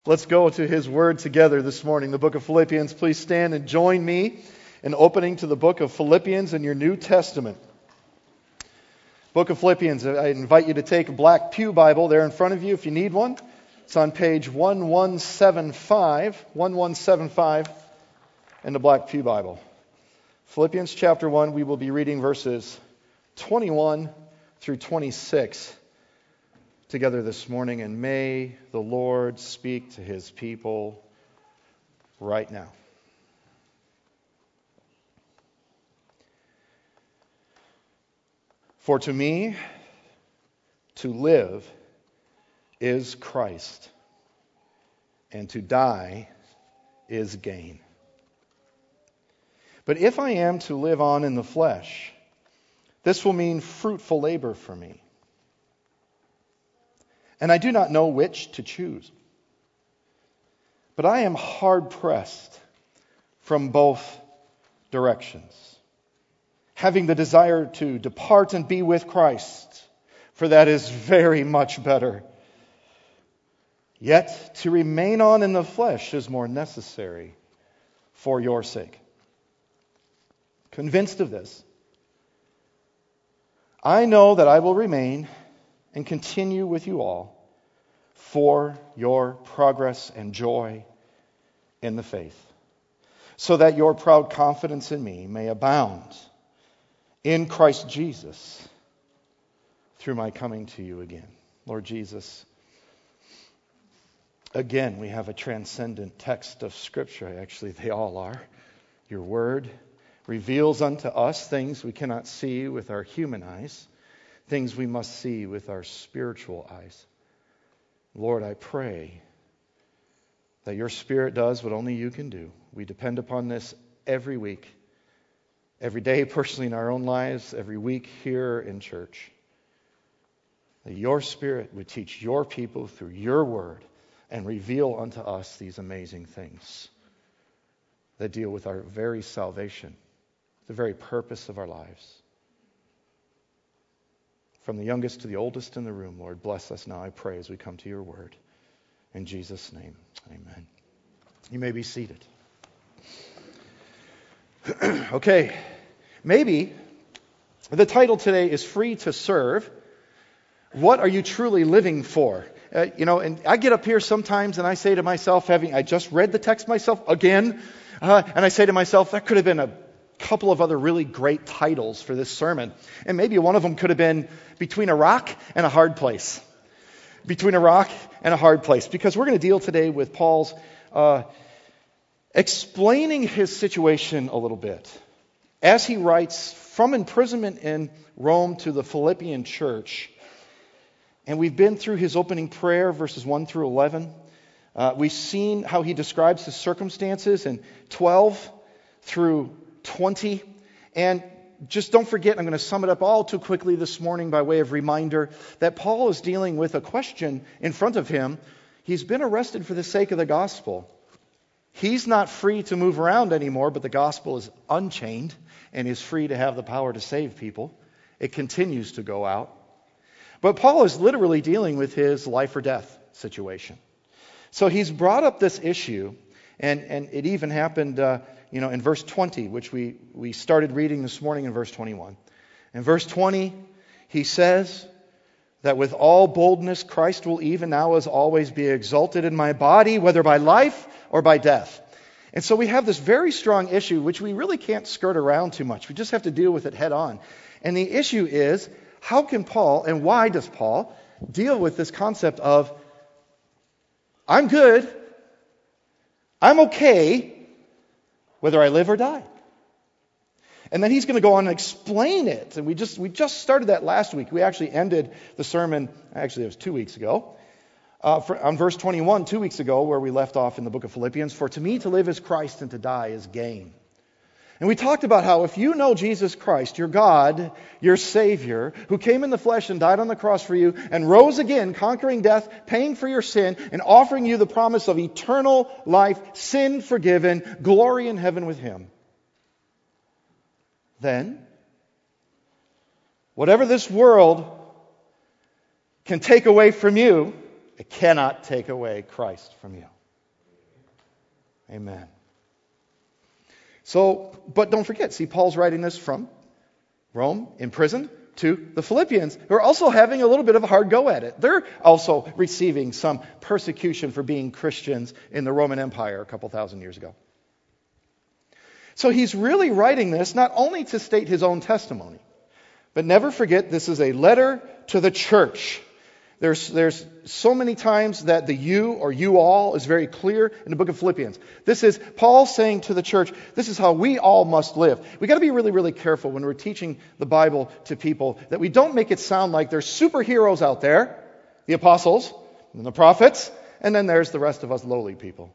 Let's go to His Word together this morning, the book of Philippians. Please stand and join me in opening to the book of Philippians in your New Testament. Book of Philippians, I invite you to take a black pew Bible there in front of you if you need one. It's on page 1175 in the black pew Bible. Philippians chapter 1, we will be reading verses 21 through 26 together this morning, and may the Lord speak to His people right now. For to me, to live is Christ, and to die is gain. But if I am to live on in the flesh, this will mean fruitful labor for me. And I do not know which to choose. But I am hard-pressed from both directions, having the desire to depart and be with Christ, for that is very much better. Yet to remain on in the flesh is more necessary for your sake. Convinced of this, I know that I will remain and continue with you all for your progress and joy in the faith, so that your proud confidence in me may abound in Christ Jesus through my coming to you again. Lord Jesus, again we have a transcendent text of Scripture. Actually, they all are. Your Word reveals unto us things we cannot see with our human eyes, things we must see with our spiritual eyes. Lord, I pray that your Spirit does what only you can do. We depend upon this every week, every day personally in our own lives, every week here in church. That your Spirit would teach your people through your word and reveal unto us these amazing things that deal with our very salvation, the very purpose of our lives. From the youngest to the oldest in the room, Lord, bless us now, I pray, as we come to your word. In Jesus' name, amen. You may be seated. Okay, maybe the title today is Free to Serve. What are you truly living for? And I get up here sometimes and I say to myself, I just read the text myself again, and I say to myself, that could have been a couple of other really great titles for this sermon. And maybe one of them could have been Between a Rock and a Hard Place. Between a Rock and a Hard Place. Because we're going to deal today with Paul's explaining his situation a little bit. As he writes from imprisonment in Rome to the Philippian church. And we've been through his opening prayer, verses 1 through 11. We've seen how he describes his circumstances in 12 through 20. And just don't forget, I'm going to sum it up all too quickly this morning by way of reminder, that Paul is dealing with a question in front of him. He's been arrested for the sake of the gospel. He's not free to move around anymore, but the gospel is unchained and is free to have the power to save people. It continues to go out. But Paul is literally dealing with his life or death situation. So he's brought up this issue, and it even happened in verse 20, which we started reading this morning in verse 21. In verse 20, he says that with all boldness, Christ will even now as always be exalted in my body, whether by life or by death. And so we have this very strong issue, which we really can't skirt around too much. We just have to deal with it head on. And the issue is, how can Paul, and why does Paul, deal with this concept of, I'm good, I'm okay, whether I live or die. And then he's going to go on and explain it. And we just started that last week. We actually ended the sermon, actually it was 2 weeks ago, on verse 21, 2 weeks ago, where we left off in the book of Philippians. For to me to live is Christ and to die is gain. And we talked about how if you know Jesus Christ, your God, your Savior, who came in the flesh and died on the cross for you and rose again, conquering death, paying for your sin, and offering you the promise of eternal life, sin forgiven, glory in heaven with Him, then whatever this world can take away from you, It cannot take away Christ from you. Amen. So, but don't forget, see, Paul's writing this from Rome, imprisoned, to the Philippians, who are also having a little bit of a hard go at it. They're also receiving some persecution for being Christians in the Roman Empire a couple thousand years ago. So he's really writing this not only to state his own testimony, but never forget this is a letter to the church. There's so many times that the you or you all is very clear in the book of Philippians. This is Paul saying to the church, this is how we all must live. We've got to be really, really careful when we're teaching the Bible to people that we don't make it sound like there's superheroes out there, the apostles and the prophets, and then there's the rest of us lowly people.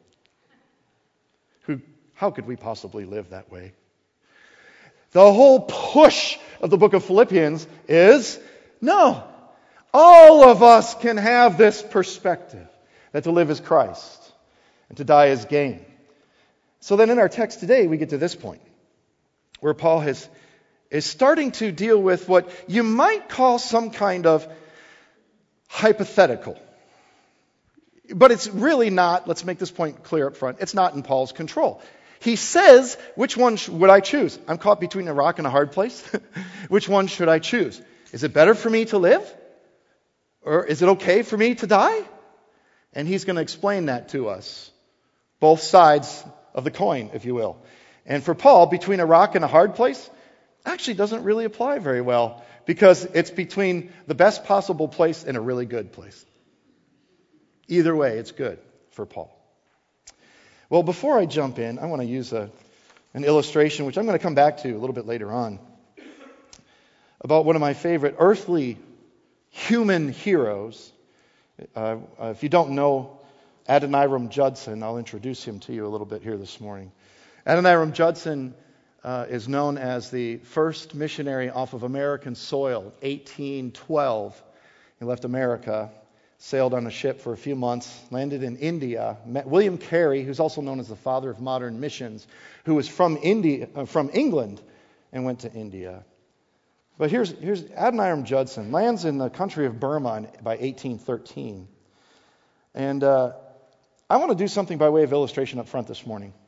How could we possibly live that way? The whole push of the book of Philippians is, no, all of us can have this perspective, that to live is Christ and to die is gain. So then in our text today, we get to this point, where Paul is starting to deal with what you might call some kind of hypothetical. But it's really not, let's make this point clear up front, it's not in Paul's control. He says, which one would I choose? I'm caught between a rock and a hard place. Which one should I choose? Is it better for me to live? Or is it okay for me to die? And he's going to explain that to us. Both sides of the coin, if you will. And for Paul, between a rock and a hard place, actually doesn't really apply very well, because it's between the best possible place and a really good place. Either way, it's good for Paul. Well, before I jump in, I want to use an illustration, which I'm going to come back to a little bit later on, about one of my favorite earthly human heroes. If you don't know Adoniram Judson, I'll introduce him to you a little bit here this morning. Adoniram Judson is known as the first missionary off of American soil, 1812. He left America, sailed on a ship for a few months, landed in India, met William Carey, who's also known as the father of modern missions, who was from England, and went to India. But here's Adoniram Judson, lands in the country of Burma by 1813. And I want to do something by way of illustration up front this morning.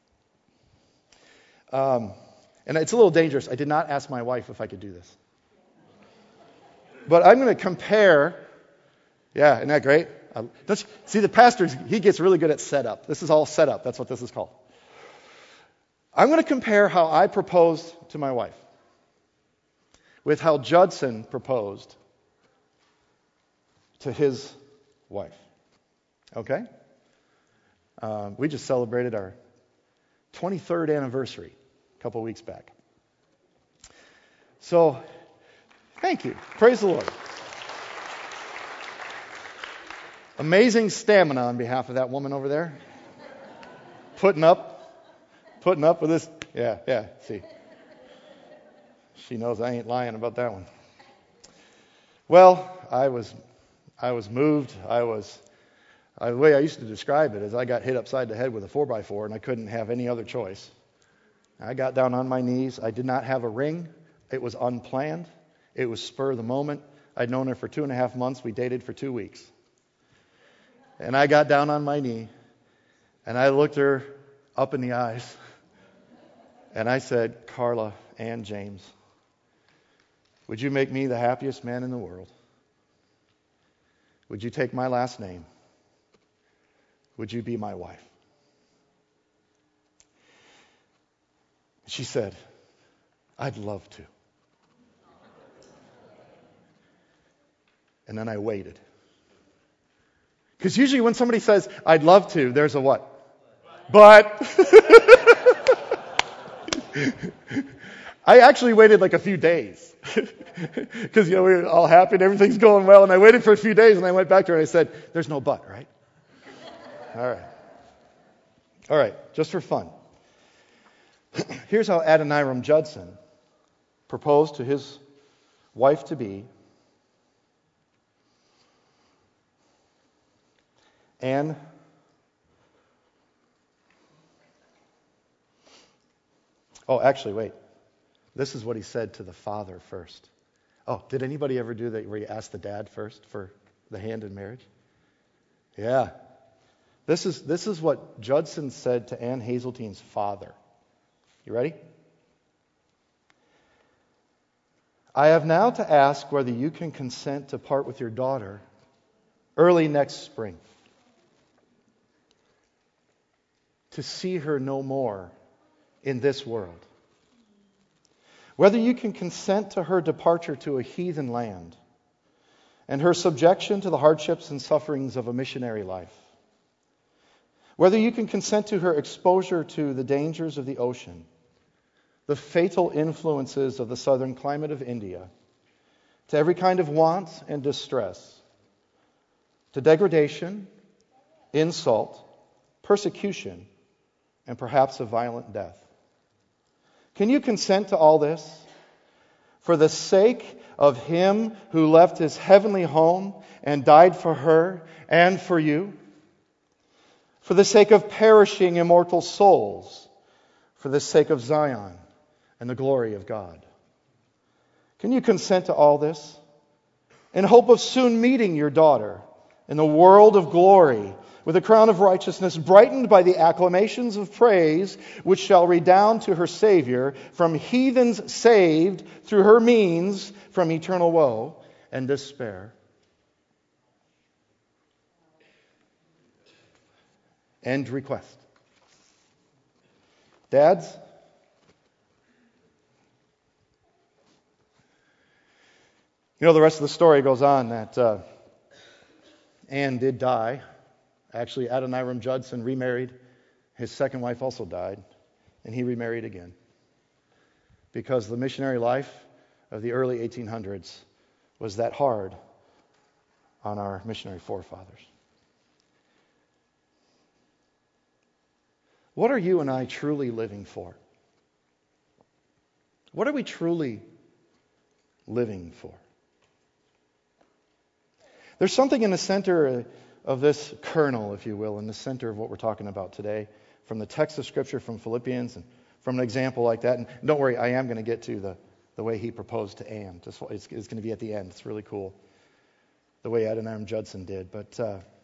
And it's a little dangerous. I did not ask my wife if I could do this. But I'm going to compare. Yeah, isn't that great? See, the pastor, he gets really good at setup. This is all setup. That's what this is called. I'm going to compare how I proposed to my wife with how Judson proposed to his wife. Okay? We just celebrated our 23rd anniversary a couple weeks back. So, thank you. Praise the Lord. Amazing stamina on behalf of that woman over there. Putting up with this. Yeah, see. She knows I ain't lying about that one. Well, I was moved. The way I used to describe it is I got hit upside the head with a 4x4 and I couldn't have any other choice. I got down on my knees. I did not have a ring. It was unplanned. It was spur of the moment. I'd known her for 2.5 months. We dated for 2 weeks. And I got down on my knee and I looked her up in the eyes and I said, Carla and James, would you make me the happiest man in the world? Would you take my last name? Would you be my wife? She said, I'd love to. And then I waited. Because usually when somebody says, I'd love to, there's a what? But I actually waited like a few days. Because, we were all happy and everything's going well. And I waited for a few days and I went back to her and I said, there's no but, right? All right, just for fun. Here's how Adoniram Judson proposed to his wife-to-be, Anne. Oh, actually, wait. This is what he said to the father first. Oh, did anybody ever do that where you ask the dad first for the hand in marriage? Yeah. This is what Judson said to Ann Hazeltine's father. You ready? I have now to ask whether you can consent to part with your daughter early next spring, to see her no more in this world. Whether you can consent to her departure to a heathen land and her subjection to the hardships and sufferings of a missionary life. Whether you can consent to her exposure to the dangers of the ocean, the fatal influences of the southern climate of India, to every kind of want and distress, to degradation, insult, persecution, and perhaps a violent death. Can you consent to all this for the sake of Him who left His heavenly home and died for her and for you? For the sake of perishing immortal souls, for the sake of Zion and the glory of God. Can you consent to all this in hope of soon meeting your daughter in the world of glory with a crown of righteousness brightened by the acclamations of praise which shall redound to her Savior, from heathens saved through her means from eternal woe and despair? End request. Dads, the rest of the story goes on that Anne did die. Actually, Adoniram Judson remarried. His second wife also died, and he remarried again. Because the missionary life of the early 1800s was that hard on our missionary forefathers. What are you and I truly living for? What are we truly living for? There's something in the center of this kernel, if you will, in the center of what we're talking about today, from the text of Scripture, from Philippians, and from an example like that. And don't worry, I am going to get to the way he proposed to Anne. It's going to be at the end. It's really cool, the way Adoniram Judson did. But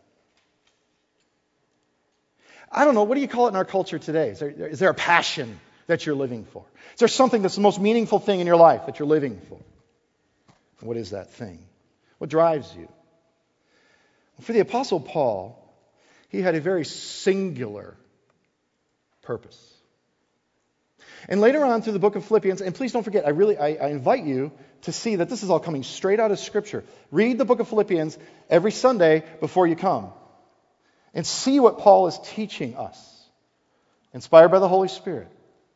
I don't know, what do you call it in our culture today? Is there a passion that you're living for? Is there something that's the most meaningful thing in your life that you're living for? What is that thing? What drives you? For the Apostle Paul, he had a very singular purpose. And later on through the book of Philippians, and please don't forget, I invite you to see that this is all coming straight out of Scripture. Read the book of Philippians every Sunday before you come. And see what Paul is teaching us, inspired by the Holy Spirit.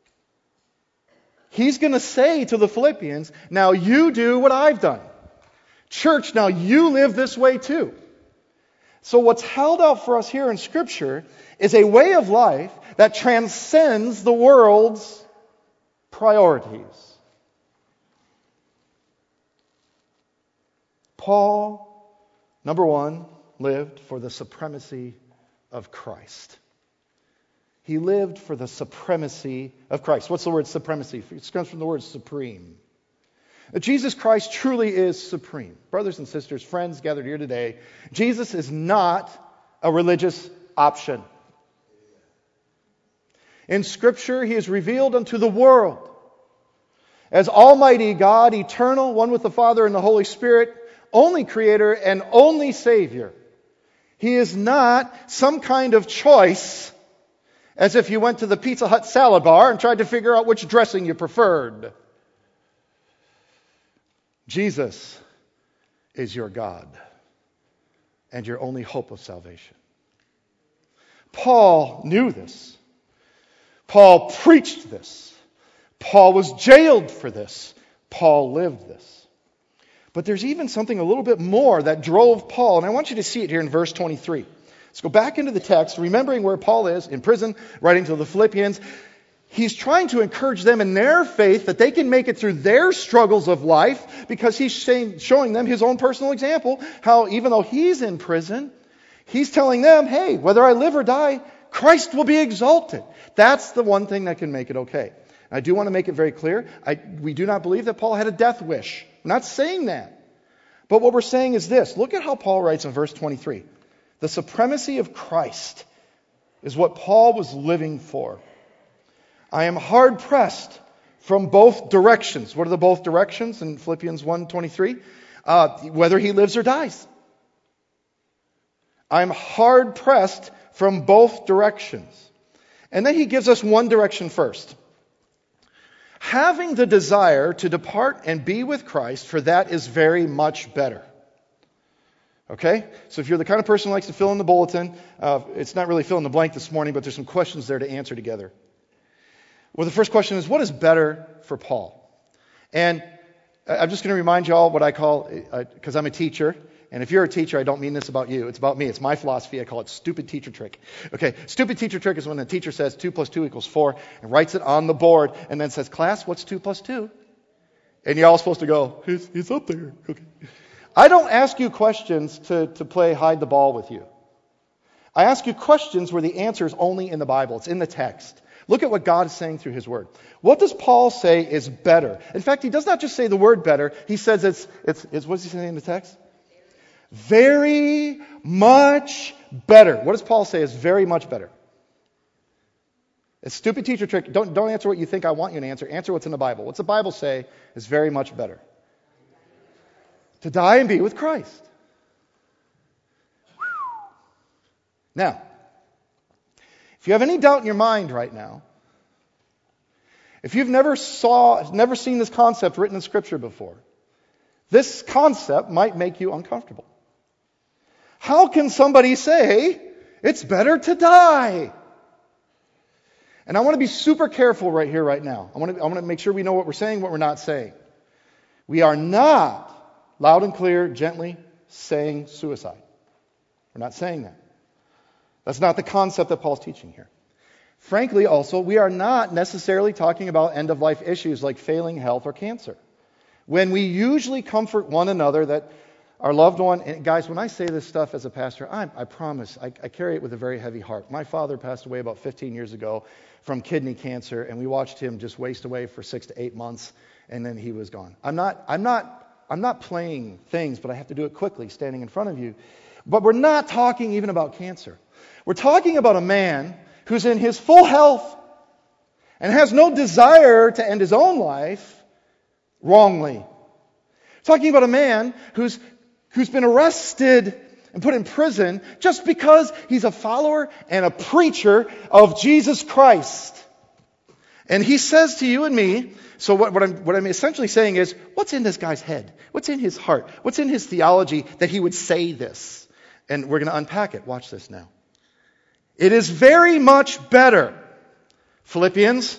He's going to say to the Philippians, now you do what I've done. Church, now you live this way too. So what's held out for us here in Scripture is a way of life that transcends the world's priorities. Paul, number one, lived for the supremacy of Christ. He lived for the supremacy of Christ. What's the word supremacy? It comes from the word supreme. That Jesus Christ truly is supreme. Brothers and sisters, friends gathered here today, Jesus is not a religious option. In Scripture, He is revealed unto the world as Almighty God, eternal, one with the Father and the Holy Spirit, only Creator and only Savior. He is not some kind of choice, as if you went to the Pizza Hut salad bar and tried to figure out which dressing you preferred. Jesus is your God and your only hope of salvation. Paul knew this. Paul preached this. Paul was jailed for this. Paul lived this. But there's even something a little bit more that drove Paul, and I want you to see it here in verse 23. Let's go back into the text, remembering where Paul is in prison, writing to the Philippians. He's trying to encourage them in their faith that they can make it through their struggles of life, because he's showing them his own personal example, how even though he's in prison, he's telling them, hey, whether I live or die, Christ will be exalted. That's the one thing that can make it okay. I do want to make it very clear, we do not believe that Paul had a death wish. We're not saying that. But what we're saying is this. Look at how Paul writes in verse 23. The supremacy of Christ is what Paul was living for. I am hard pressed from both directions. What are the both directions in Philippians 1:23? Whether he lives or dies. I'm hard pressed from both directions. And then he gives us one direction first. Having the desire to depart and be with Christ, for that is very much better. Okay? So if you're the kind of person who likes to fill in the bulletin, it's not really fill in the blank this morning, but there's some questions there to answer together. Well, the first question is, what is better for Paul? And I'm just going to remind you all what I call, because I'm a teacher, and if you're a teacher, I don't mean this about you. It's about me. It's my philosophy. I call it stupid teacher trick. Okay, stupid teacher trick is when the teacher says 2 + 2 = 4 and writes it on the board and then says, class, what's 2 + 2? And you're all supposed to go, it's up there. Okay. I don't ask you questions to play hide the ball with you. I ask you questions where the answer is only in the Bible. It's in the text. Look at what God is saying through His Word. What does Paul say is better? In fact, he does not just say the word better. He says it's what does he say in the text? Very much better. What does Paul say is very much better? It's stupid teacher trick. Don't answer what you think I want you to answer. Answer what's in the Bible. What's the Bible say is very much better? To die and be with Christ. Now, if you have any doubt in your mind right now, if you've never seen this concept written in Scripture before, this concept might make you uncomfortable. How can somebody say it's better to die? And I want to be super careful right here, right now. I want to make sure we know what we're saying, what we're not saying. We are not, loud and clear, gently, saying suicide. We're not saying that. That's not the concept that Paul's teaching here. Frankly, also, we are not necessarily talking about end-of-life issues like failing health or cancer. When we usually comfort one another that our loved one, and guys, when I say this stuff as a pastor, I promise, I carry it with a very heavy heart. My father passed away about 15 years ago from kidney cancer, and we watched him just waste away for 6 to 8 months, and then he was gone. I'm not playing things, but I have to do it quickly, standing in front of you. But we're not talking even about cancer. We're talking about a man who's in his full health and has no desire to end his own life wrongly. Talking about a man who's been arrested and put in prison just because he's a follower and a preacher of Jesus Christ. And he says to you and me, so what I'm essentially saying is, what's in this guy's head? What's in his heart? What's in his theology that he would say this? And we're going to unpack it. Watch this now. It is very much better, Philippians,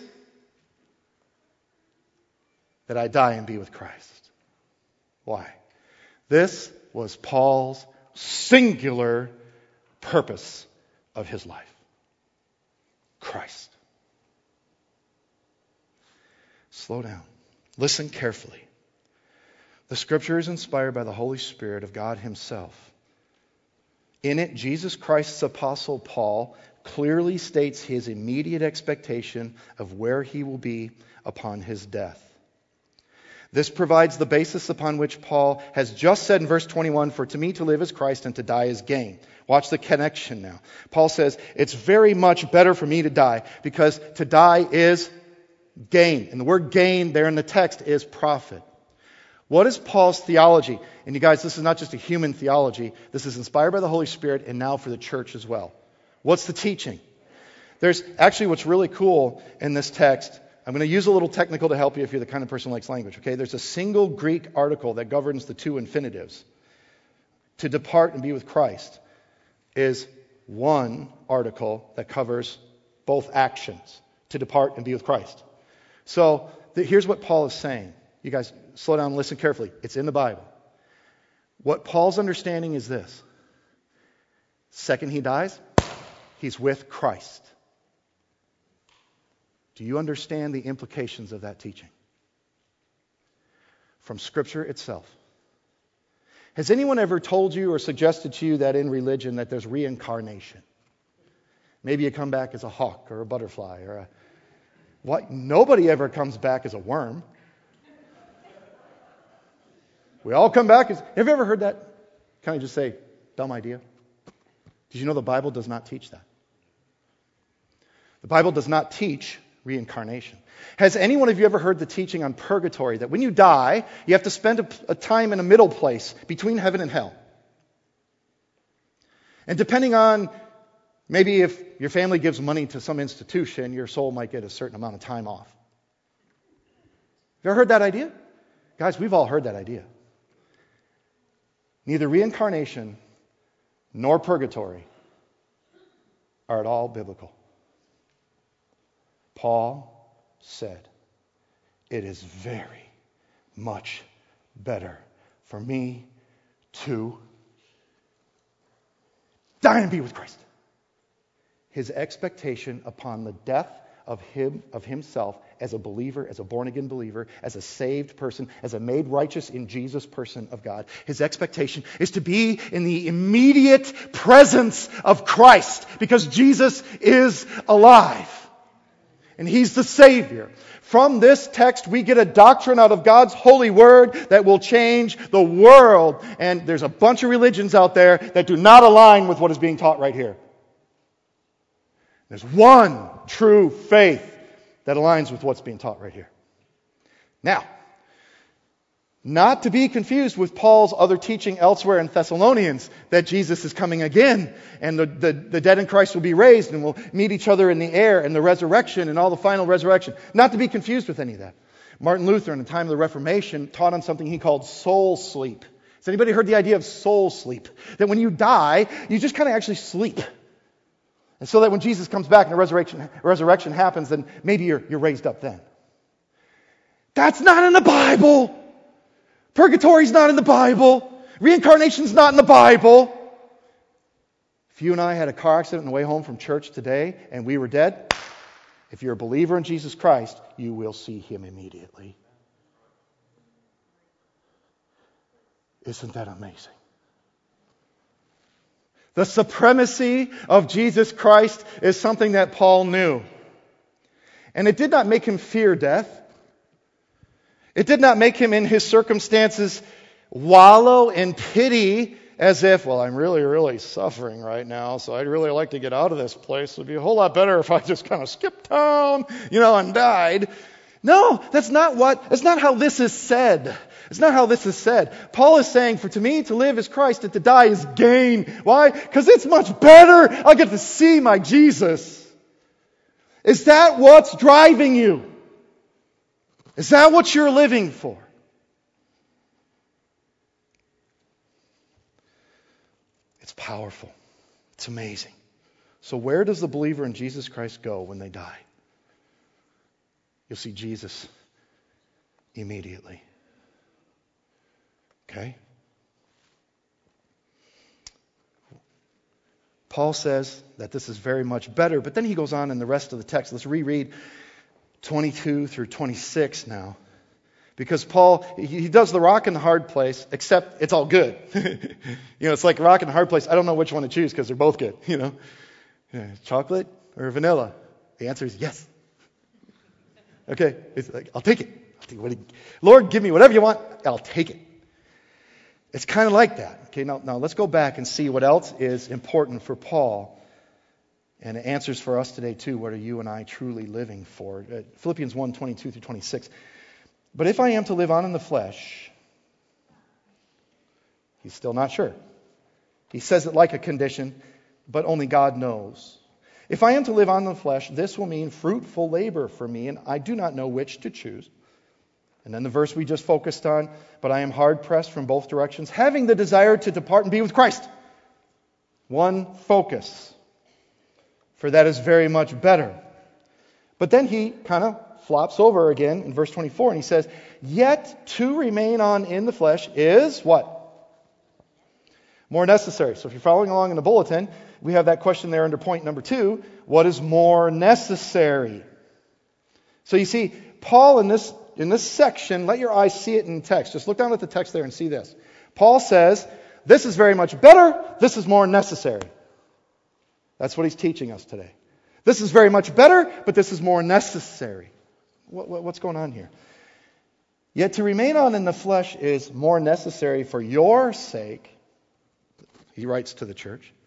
that I die and be with Christ. Why? This was Paul's singular purpose of his life. Christ. Slow down. Listen carefully. The Scripture is inspired by the Holy Spirit of God Himself. In it, Jesus Christ's apostle Paul clearly states his immediate expectation of where he will be upon his death. This provides the basis upon which Paul has just said in verse 21, "For to me to live is Christ and to die is gain." Watch the connection now. Paul says, it's very much better for me to die because to die is gain. And the word gain there in the text is profit. What is Paul's theology? And you guys, this is not just a human theology. This is inspired by the Holy Spirit and now for the church as well. What's the teaching? There's actually what's really cool in this text. I'm going to use a little technical to help you if you're the kind of person who likes language. Okay, there's a single Greek article that governs the two infinitives. To depart and be with Christ is one article that covers both actions. To depart and be with Christ. So here's what Paul is saying. You guys, slow down and listen carefully. It's in the Bible. What Paul's understanding is this. Second he dies, he's with Christ. Do you understand the implications of that teaching? From Scripture itself. Has anyone ever told you or suggested to you that in religion that there's reincarnation? Maybe you come back as a hawk or a butterfly or a... What? Nobody ever comes back as a worm. We all come back as... Have you ever heard that? Can I just say, dumb idea? Did you know the Bible does not teach that? The Bible does not teach reincarnation. Has any one of you ever heard the teaching on purgatory, that when you die, you have to spend a time in a middle place between heaven and hell? And depending on, maybe if your family gives money to some institution, your soul might get a certain amount of time off. Have you ever heard that idea? Guys, we've all heard that idea. Neither reincarnation nor purgatory are at all biblical. Paul said, it is very much better for me to die and be with Christ. His expectation upon the death of himself as a believer, as a born-again believer, as a saved person, as a made righteous in Jesus person of God. His expectation is to be in the immediate presence of Christ because Jesus is alive. And He's the Savior. From this text, we get a doctrine out of God's holy word that will change the world. And there's a bunch of religions out there that do not align with what is being taught right here. There's one true faith that aligns with what's being taught right here. Now, not to be confused with Paul's other teaching elsewhere in Thessalonians that Jesus is coming again and the dead in Christ will be raised and will meet each other in the air and the resurrection and all the final resurrection. Not to be confused with any of that. Martin Luther, in the time of the Reformation, taught on something he called soul sleep. Has anybody heard the idea of soul sleep? That when you die, you just kind of actually sleep. And so that when Jesus comes back and the resurrection happens, then maybe you're raised up then. That's not in the Bible. Purgatory's not in the Bible. Reincarnation's not in the Bible. If you and I had a car accident on the way home from church today and we were dead, if you're a believer in Jesus Christ, you will see Him immediately. Isn't that amazing? The supremacy of Jesus Christ is something that Paul knew. And it did not make him fear death. It did not make him in his circumstances wallow in pity as if, well, I'm really, really suffering right now, so I'd really like to get out of this place. It would be a whole lot better if I just kind of skipped town, and died. No, that's not how this is said. It's not how this is said. Paul is saying, for to me to live is Christ and to die is gain. Why? Because it's much better. I get to see my Jesus. Is that what's driving you? Is that what you're living for? It's powerful. It's amazing. So where does the believer in Jesus Christ go when they die? You'll see Jesus immediately. Okay? Paul says that this is very much better, but then he goes on in the rest of the text. Let's reread 22 through 26 now. Because Paul, he does the rock and the hard place, except it's all good. It's like rock and hard place. I don't know which one to choose because they're both good. Chocolate or vanilla? The answer is yes. Okay, it's like, I'll take it. Lord, give me whatever you want. I'll take it. It's kind of like that. Okay, now let's go back and see what else is important for Paul. And it answers for us today too, what are you and I truly living for? Philippians 1, 22 through 26. But if I am to live on in the flesh, he's still not sure. He says it like a condition, but only God knows. If I am to live on in the flesh, this will mean fruitful labor for me, and I do not know which to choose. And then the verse we just focused on, but I am hard-pressed from both directions, having the desire to depart and be with Christ. One focus, for that is very much better. But then he kind of flops over again in verse 24, and he says, yet to remain on in the flesh is what? More necessary. So if you're following along in the bulletin, we have that question there under point number 2. What is more necessary? So you see, Paul in this section, let your eyes see it in the text. Just look down at the text there and see this. Paul says, this is very much better, this is more necessary. That's what he's teaching us today. This is very much better, but this is more necessary. What's going on here? Yet to remain on in the flesh is more necessary for your sake, he writes to the church,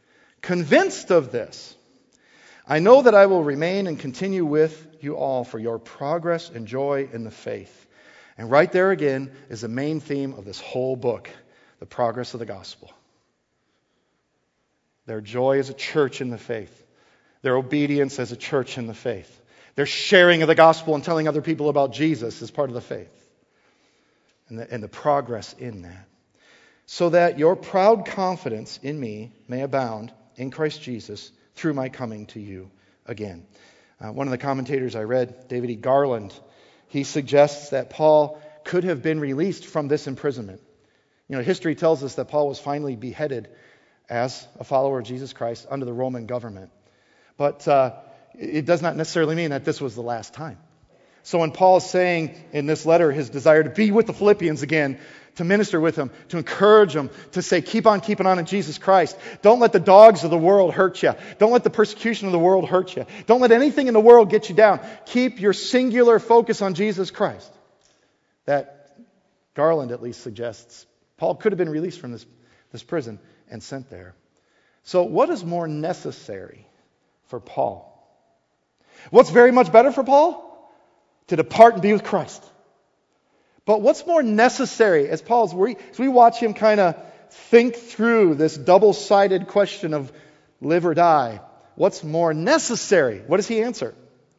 Convinced of this, I know that I will remain and continue with you all for your progress and joy in the faith. And right there again is the main theme of this whole book, the progress of the gospel. Their joy as a church in the faith. Their obedience as a church in the faith. Their sharing of the gospel and telling other people about Jesus is part of the faith. And the progress in that. So that your proud confidence in me may abound in Christ Jesus through my coming to you again. One of the commentators I read, David E. Garland, he suggests that Paul could have been released from this imprisonment. You know, history tells us that Paul was finally beheaded as a follower of Jesus Christ under the Roman government. But it does not necessarily mean that this was the last time. So when Paul is saying in this letter his desire to be with the Philippians again, to minister with them, to encourage them, to say, keep on keeping on in Jesus Christ. Don't let the dogs of the world hurt you. Don't let the persecution of the world hurt you. Don't let anything in the world get you down. Keep your singular focus on Jesus Christ. That Garland at least suggests Paul could have been released from this prison and sent there. So what is more necessary for Paul? What's very much better for Paul? To depart and be with Christ. But what's more necessary as we watch him kind of think through this double-sided question of live or die, what's more necessary? What does he answer?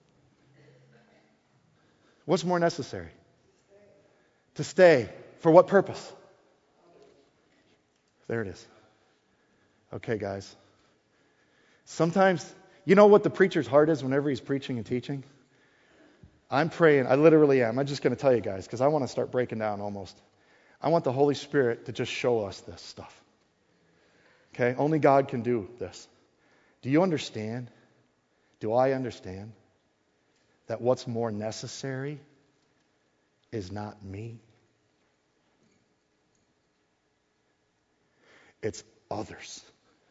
What's more necessary? To stay. For what purpose? There it is. Okay, guys. Sometimes, you know what the preacher's heart is whenever he's preaching and teaching? I'm praying, I literally am. I'm just going to tell you guys because I want to start breaking down almost. I want the Holy Spirit to just show us this stuff. Okay? Only God can do this. Do you understand? Do I understand that what's more necessary is not me? It's others.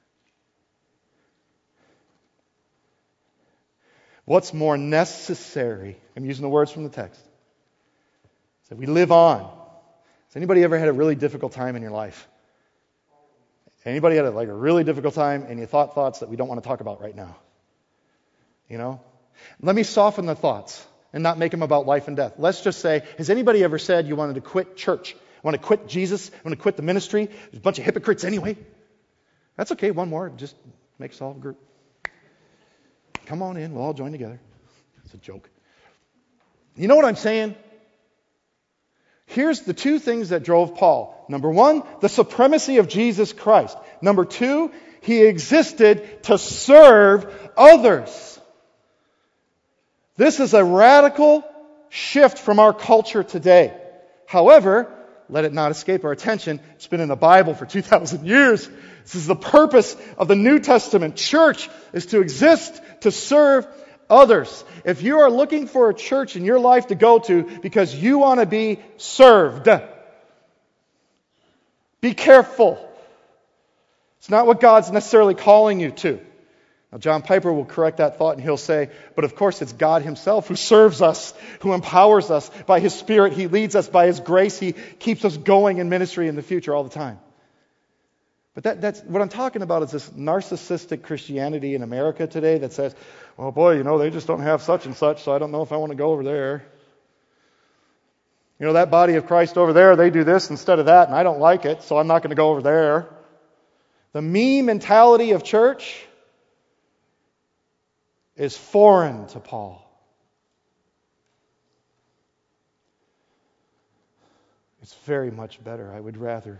What's more necessary? I'm using the words from the text. So we live on. Has anybody ever had a really difficult time in your life? Anybody had a really difficult time and you thought thoughts that we don't want to talk about right now? You know? Let me soften the thoughts and not make them about life and death. Let's just say, has anybody ever said you wanted to quit church? Want to quit Jesus? Want to quit the ministry? There's a bunch of hypocrites anyway. That's okay. One more. Just make us all a group. Come on in. We'll all join together. It's a joke. You know what I'm saying? Here's the two things that drove Paul. Number one, the supremacy of Jesus Christ. Number two, he existed to serve others. This is a radical shift from our culture today. However, let it not escape our attention. It's been in the Bible for 2,000 years. This is the purpose of the New Testament church, is to exist to serve others. If you are looking for a church in your life to go to because you want to be served, be careful. It's not what God's necessarily calling you to. Now, John Piper will correct that thought and he'll say, but of course it's God Himself who serves us, who empowers us. By His Spirit, He leads us. By His grace, He keeps us going in ministry in the future all the time. But that's what I'm talking about, is this narcissistic Christianity in America today that says, oh boy, they just don't have such and such, so I don't know if I want to go over there. That body of Christ over there, they do this instead of that, and I don't like it, so I'm not going to go over there. The me mentality of church is foreign to Paul. It's very much better. I would rather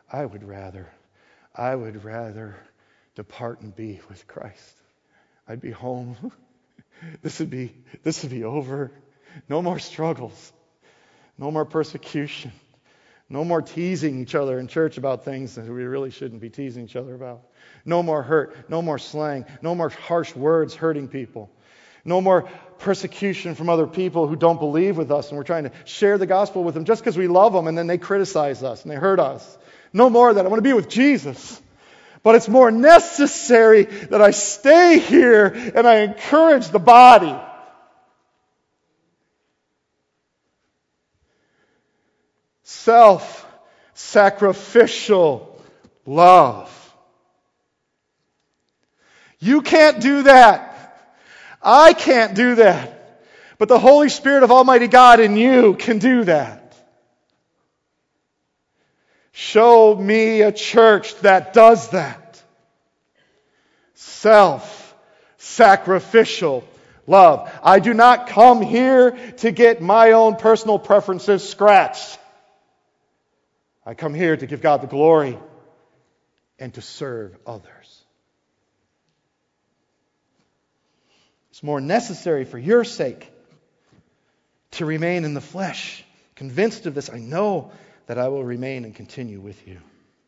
depart and be with Christ. I'd be home. This would be over. No more struggles. No more persecution. No more teasing each other in church about things that we really shouldn't be teasing each other about. No more hurt. No more slang. No more harsh words hurting people. No more persecution from other people who don't believe with us, and we're trying to share the gospel with them just because we love them, and then they criticize us and they hurt us. No more of that. I want to be with Jesus. But it's more necessary that I stay here and I encourage the body. Self-sacrificial love. You can't do that. I can't do that. But the Holy Spirit of Almighty God in you can do that. Show me a church that does that. Self-sacrificial love. I do not come here to get my own personal preferences scratched. I come here to give God the glory and to serve others. It's more necessary for your sake to remain in the flesh. Convinced of this, I know that I will remain and continue with you.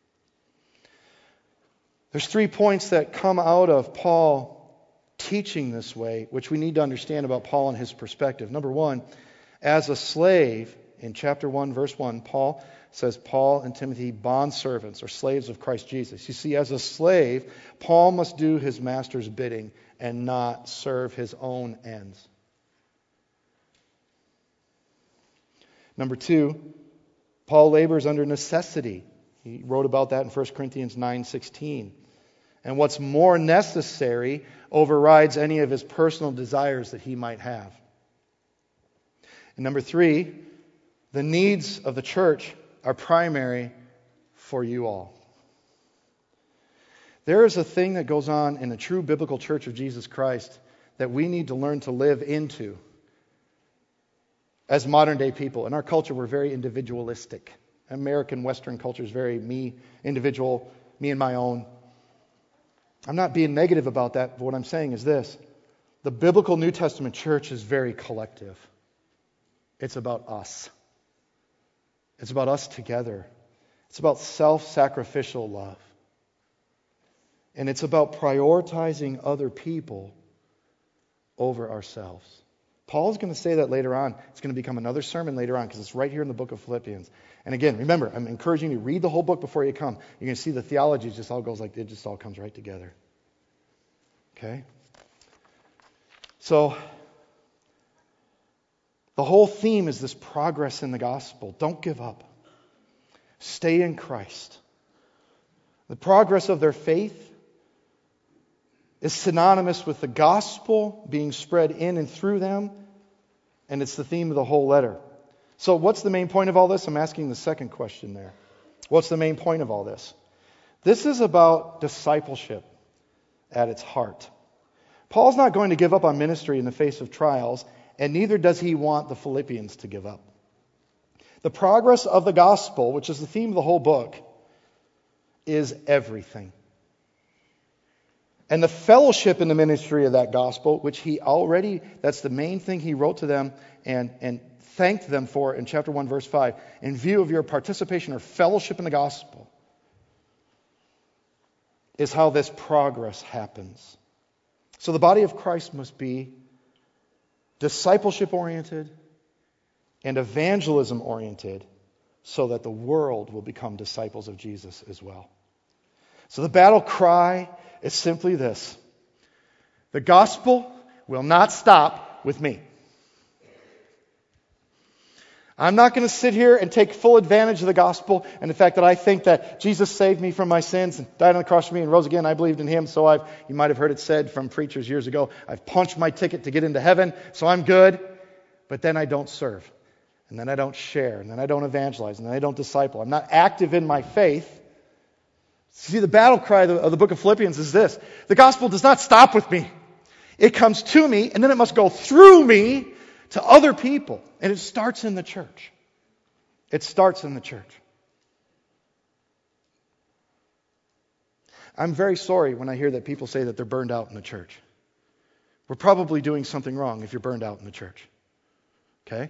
There's 3 points that come out of Paul teaching this way, which we need to understand about Paul and his perspective. Number 1, as a slave, in chapter 1, verse 1, Paul says, Paul and Timothy, bondservants or slaves of Christ Jesus. You see, as a slave, Paul must do his master's bidding and not serve his own ends. Number 2, Paul labors under necessity. He wrote about that in 1 Corinthians 9:16. And what's more necessary overrides any of his personal desires that he might have. And number 3, the needs of the church are primary for you all. There is a thing that goes on in a true biblical church of Jesus Christ that we need to learn to live into as modern day people. In our culture, we're very individualistic. American Western culture is very me, individual, me and my own. I'm not being negative about that, but what I'm saying is this. The biblical New Testament church is very collective. It's about us. It's about us together. It's about self-sacrificial love. And it's about prioritizing other people over ourselves. Paul's going to say that later on. It's going to become another sermon later on because it's right here in the book of Philippians. And again, remember, I'm encouraging you to read the whole book before you come. You're going to see the theology just all goes like, it just all comes right together. Okay? So, the whole theme is this progress in the gospel. Don't give up. Stay in Christ. The progress of their faith is synonymous with the gospel being spread in and through them, and it's the theme of the whole letter. So what's the main point of all this? I'm asking the second question there. What's the main point of all this? This is about discipleship at its heart. Paul's not going to give up on ministry in the face of trials, and neither does he want the Philippians to give up. The progress of the gospel, which is the theme of the whole book, is everything. And the fellowship in the ministry of that gospel, which that's the main thing he wrote to them and thanked them for in chapter 1, verse 5, in view of your participation or fellowship in the gospel, is how this progress happens. So the body of Christ must be discipleship-oriented and evangelism-oriented so that the world will become disciples of Jesus as well. So the battle cry is simply this: the gospel will not stop with me. I'm not going to sit here and take full advantage of the gospel and the fact that I think that Jesus saved me from my sins and died on the cross for me and rose again. I believed in Him, so you might have heard it said from preachers years ago, I've punched my ticket to get into heaven, so I'm good. But then I don't serve, and then I don't share, and then I don't evangelize, and then I don't disciple. I'm not active in my faith. See, the battle cry of the book of Philippians is this: the gospel does not stop with me. It comes to me, and then it must go through me to other people. And it starts in the church. It starts in the church. I'm very sorry when I hear that people say that they're burned out in the church. We're probably doing something wrong if you're burned out in the church. Okay?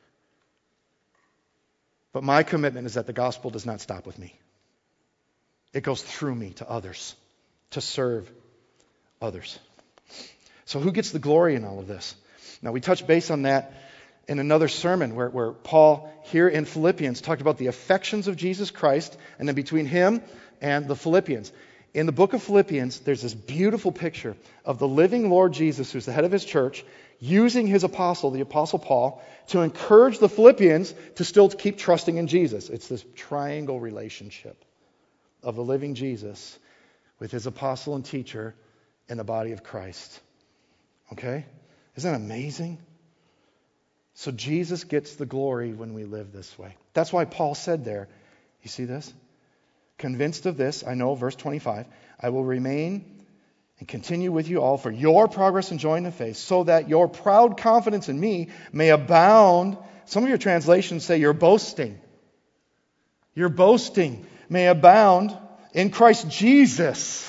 But my commitment is that the gospel does not stop with me. It goes through me to others, to serve others. So who gets the glory in all of this? Now, we touched base on that in another sermon where Paul here in Philippians talked about the affections of Jesus Christ, and then between him and the Philippians. In the book of Philippians, there's this beautiful picture of the living Lord Jesus, who's the head of his church, using his apostle, the Apostle Paul, to encourage the Philippians to still keep trusting in Jesus. It's this triangle relationship of the living Jesus with his apostle and teacher in the body of Christ. Okay? Isn't that amazing? So Jesus gets the glory when we live this way. That's why Paul said there, you see this? Convinced of this, I know, verse 25, I will remain and continue with you all for your progress and joy in the faith, so that your proud confidence in me may abound. Some of your translations say your boasting. Your boasting may abound in Christ Jesus.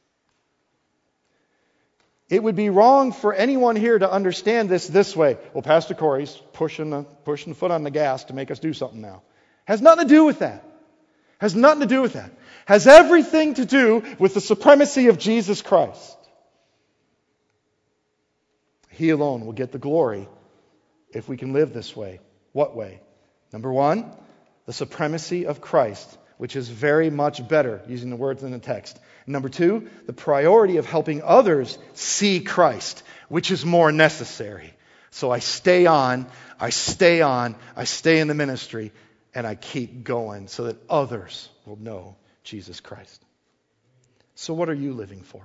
It would be wrong for anyone here to understand this way. Well, Pastor Corey's pushing the foot on the gas to make us do something now. Has nothing to do with that. Has nothing to do with that. Has everything to do with the supremacy of Jesus Christ. He alone will get the glory if we can live this way. What way? Number one, the supremacy of Christ, which is very much better, using the words in the text. Number two, the priority of helping others see Christ, which is more necessary. So I stay in the ministry, and I keep going so that others will know Jesus Christ. So what are you living for?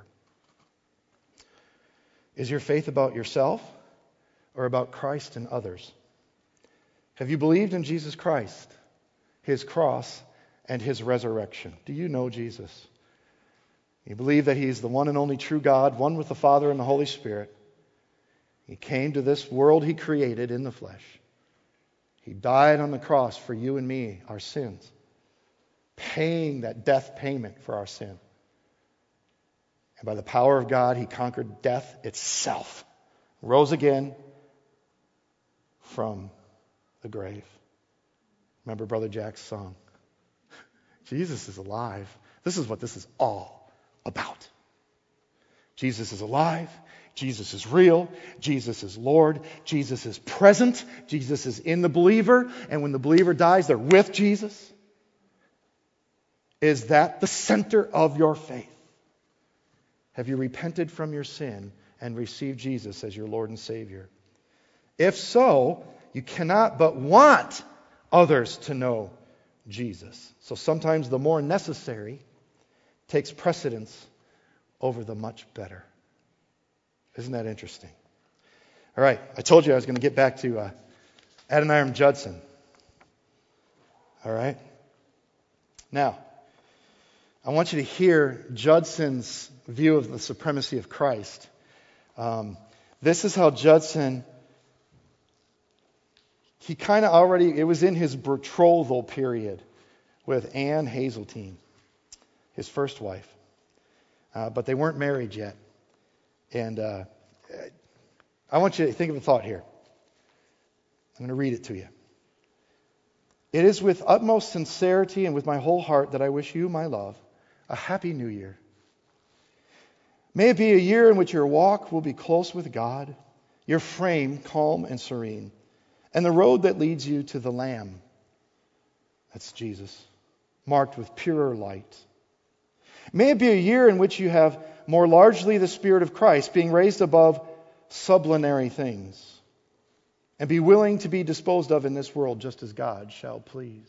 Is your faith about yourself or about Christ and others? Have you believed in Jesus Christ, His cross, and His resurrection? Do you know Jesus? You believe that He's the one and only true God, one with the Father and the Holy Spirit. He came to this world He created in the flesh. He died on the cross for you and me, our sins, paying that death payment for our sin. And by the power of God, He conquered death itself, rose again from the grave. Remember Brother Jack's song? Jesus is alive. This is what this is all about. Jesus is alive. Jesus is real. Jesus is Lord. Jesus is present. Jesus is in the believer. And when the believer dies, they're with Jesus. Is that the center of your faith? Have you repented from your sin and received Jesus as your Lord and Savior? If so, you cannot but want others to know Jesus. So sometimes the more necessary takes precedence over the much better. Isn't that interesting? All right, I told you I was going to get back to Adoniram Judson. All right? Now, I want you to hear Judson's view of the supremacy of Christ. This is how Judson, he kind of already, it was in his betrothal period with Anne Hazeltine, his first wife. But they weren't married yet. And I want you to think of a thought here. I'm going to read it to you. It is with utmost sincerity and with my whole heart that I wish you, my love, a happy new year. May it be a year in which your walk will be close with God, your frame calm and serene, and the road that leads you to the Lamb, that's Jesus, marked with purer light. May it be a year in which you have more largely the Spirit of Christ, being raised above sublunary things, and be willing to be disposed of in this world just as God shall please.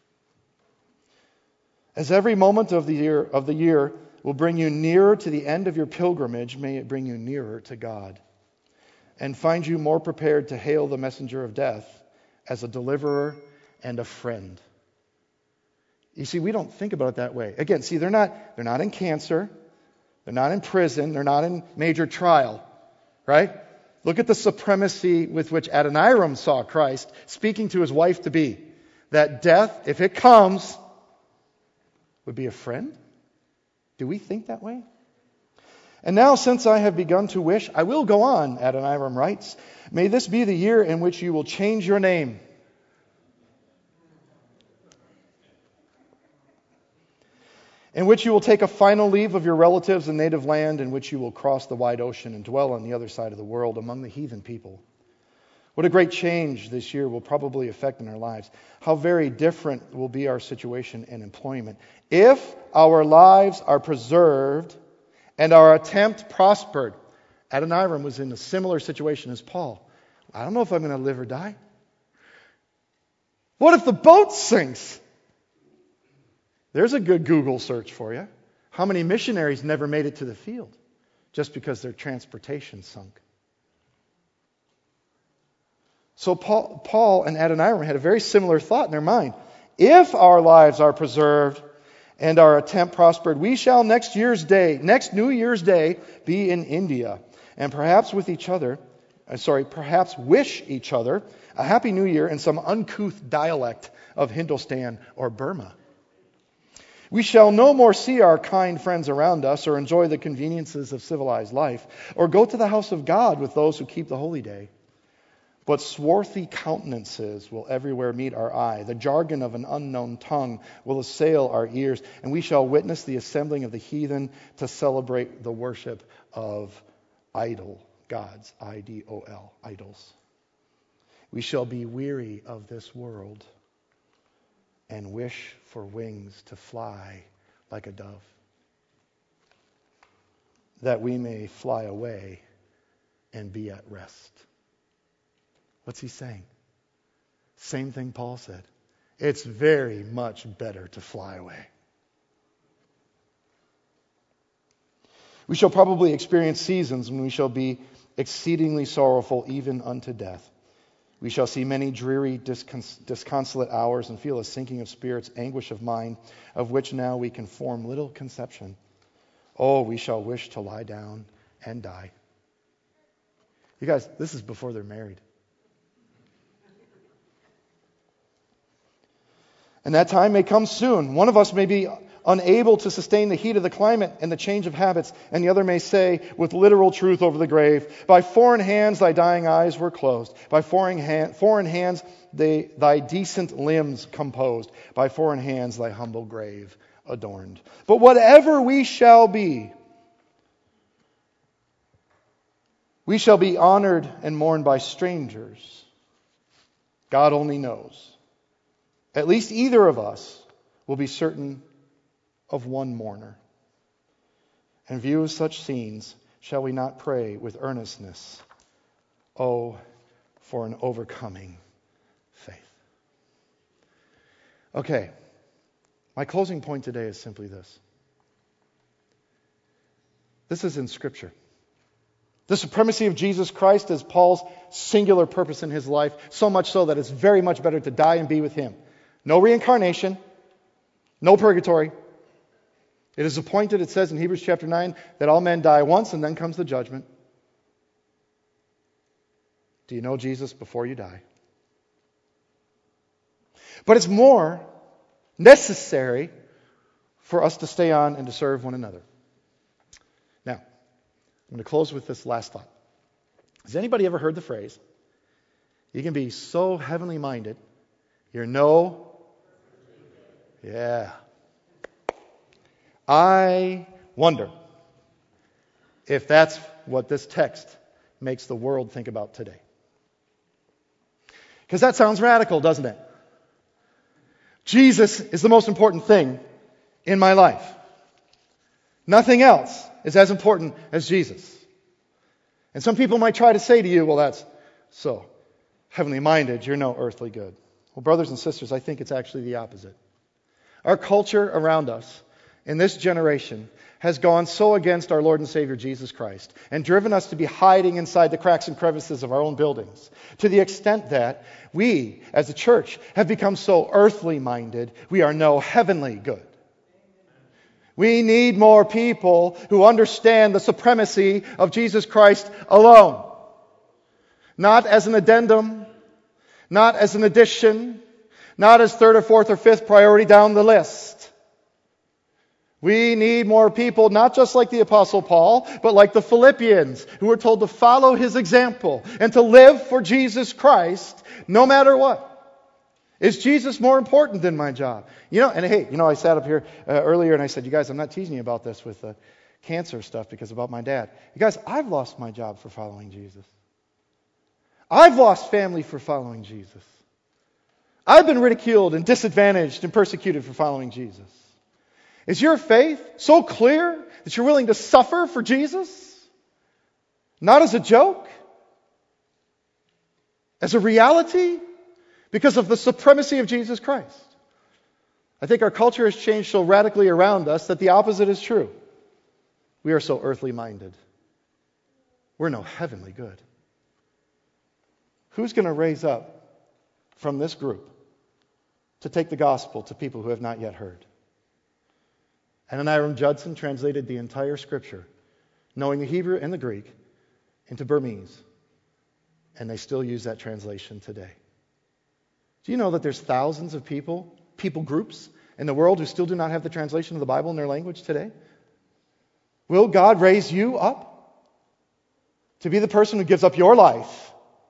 As every moment of the year will bring you nearer to the end of your pilgrimage, may it bring you nearer to God, and find you more prepared to hail the messenger of death as a deliverer and a friend. You see, we don't think about it that way. Again, see, they're not in cancer, they're not in prison, they're not in major trial, right? Look at the supremacy with which Adoniram saw Christ speaking to his wife-to-be. That death, if it comes, would be a friend? Do we think that way? And now, since I have begun to wish, I will go on, Adoniram writes. May this be the year in which you will change your name. In which you will take a final leave of your relatives and native land, in which you will cross the wide ocean and dwell on the other side of the world among the heathen people. What a great change this year will probably affect in our lives. How very different will be our situation and employment. If our lives are preserved and our attempt prospered. Adoniram was in a similar situation as Paul. I don't know if I'm going to live or die. What if the boat sinks? There's a good Google search for you. How many missionaries never made it to the field? just because their transportation sunk. So Paul and Adoniram had a very similar thought in their mind. If our lives are preserved and our attempt prospered, we shall next New Year's Day, be in India, and perhaps wish each other a Happy New Year in some uncouth dialect of Hindustan or Burma. We shall no more see our kind friends around us or enjoy the conveniences of civilized life or go to the house of God with those who keep the holy day. But swarthy countenances will everywhere meet our eye. The jargon of an unknown tongue will assail our ears, and we shall witness the assembling of the heathen to celebrate the worship of idol gods, I-D-O-L, idols. We shall be weary of this world and wish for wings to fly like a dove, that we may fly away and be at rest. What's he saying? Same thing Paul said. It's very much better to fly away. We shall probably experience seasons when we shall be exceedingly sorrowful, even unto death. We shall see many dreary, disconsolate hours and feel a sinking of spirits, anguish of mind, of which now we can form little conception. Oh, we shall wish to lie down and die. You guys, this is before they're married. And that time may come soon. One of us may be unable to sustain the heat of the climate and the change of habits, and the other may say, with literal truth over the grave, by foreign hands thy dying eyes were closed, by foreign hands thy decent limbs composed, by foreign hands thy humble grave adorned. But whatever we shall be honored and mourned by strangers. God only knows. At least either of us will be certain of one mourner. In view of such scenes, shall we not pray with earnestness, oh, for an overcoming faith? Okay, my closing point today is simply this. This is in Scripture. The supremacy of Jesus Christ is Paul's singular purpose in his life, so much so that it's very much better to die and be with him. No reincarnation, no purgatory. It is appointed, it says in Hebrews chapter 9, that all men die once and then comes the judgment. Do you know Jesus before you die? But it's more necessary for us to stay on and to serve one another. Now, I'm going to close with this last thought. Has anybody ever heard the phrase, you can be so heavenly minded, you're no... Yeah. I wonder if that's what this text makes the world think about today. Because that sounds radical, doesn't it? Jesus is the most important thing in my life. Nothing else is as important as Jesus. And some people might try to say to you, well, that's so heavenly minded, you're no earthly good. Well, brothers and sisters, I think it's actually the opposite. Our culture around us in this generation has gone so against our Lord and Savior Jesus Christ and driven us to be hiding inside the cracks and crevices of our own buildings, to the extent that we, as a church, have become so earthly minded, we are no heavenly good. We need more people who understand the supremacy of Jesus Christ alone. Not as an addendum, not as an addition, not as third or fourth or fifth priority down the list. We need more people, not just like the Apostle Paul, but like the Philippians, who were told to follow his example and to live for Jesus Christ no matter what. Is Jesus more important than my job? I sat up here earlier and I said, you guys, I'm not teasing you about this with the cancer stuff because about my dad. You guys, I've lost my job for following Jesus. I've lost family for following Jesus. I've been ridiculed and disadvantaged and persecuted for following Jesus. Is your faith so clear that you're willing to suffer for Jesus? Not as a joke? As a reality? Because of the supremacy of Jesus Christ. I think our culture has changed so radically around us that the opposite is true. We are so earthly minded we're no heavenly good. Who's going to raise up from this group to take the gospel to people who have not yet heard? Adoniram Judson translated the entire scripture, knowing the Hebrew and the Greek, into Burmese. And they still use that translation today. Do you know that there's thousands of people groups in the world who still do not have the translation of the Bible in their language today? Will God raise you up to be the person who gives up your life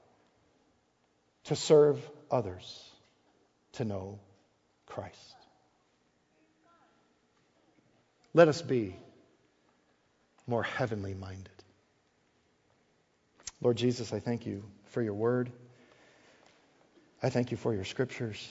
to serve others to know Christ? Let us be more heavenly minded. Lord Jesus, I thank you for your word. I thank you for your scriptures.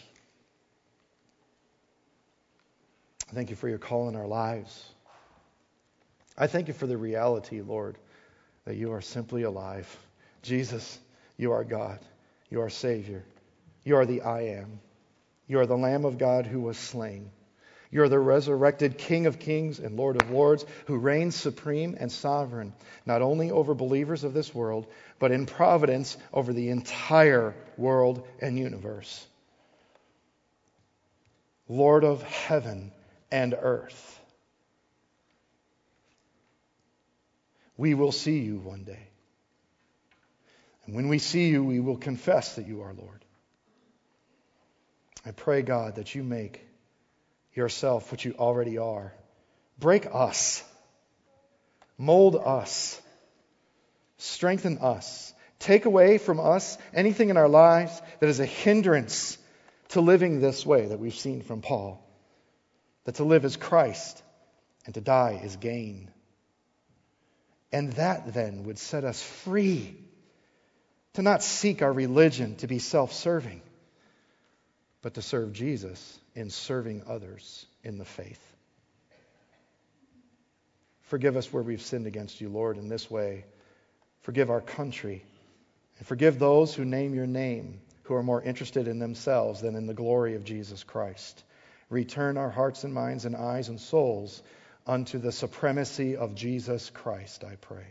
I thank you for your call in our lives. I thank you for the reality, Lord, that you are simply alive. Jesus, you are God. You are Savior. You are the I am. You are the Lamb of God who was slain. You are the resurrected King of kings and Lord of lords who reigns supreme and sovereign, not only over believers of this world, but in providence over the entire world and universe. Lord of heaven and earth. We will see you one day. And when we see you, we will confess that you are Lord. I pray, God, that you make yourself what you already are. Break us. Mold us. Strengthen us. Take away from us anything in our lives that is a hindrance to living this way that we've seen from Paul. That to live is Christ and to die is gain. And that then would set us free to not seek our religion to be self-serving, but to serve Jesus in serving others in the faith. Forgive us where we've sinned against you, Lord, in this way. Forgive our country. And forgive those who name your name, who are more interested in themselves than in the glory of Jesus Christ. Return our hearts and minds and eyes and souls unto the supremacy of Jesus Christ, I pray.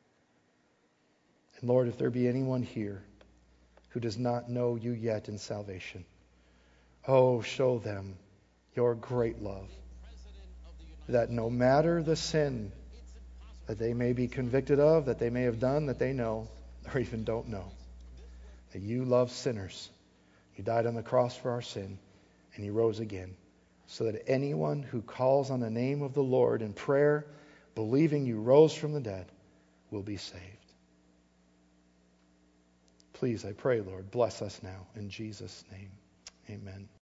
And Lord, if there be anyone here who does not know you yet in salvation, oh, show them your great love, that no matter the sin that they may be convicted of, that they may have done, that they know, or even don't know, that you love sinners. You died on the cross for our sin, and you rose again, so that anyone who calls on the name of the Lord in prayer, believing you rose from the dead, will be saved. Please, I pray, Lord, bless us now. In Jesus' name, amen.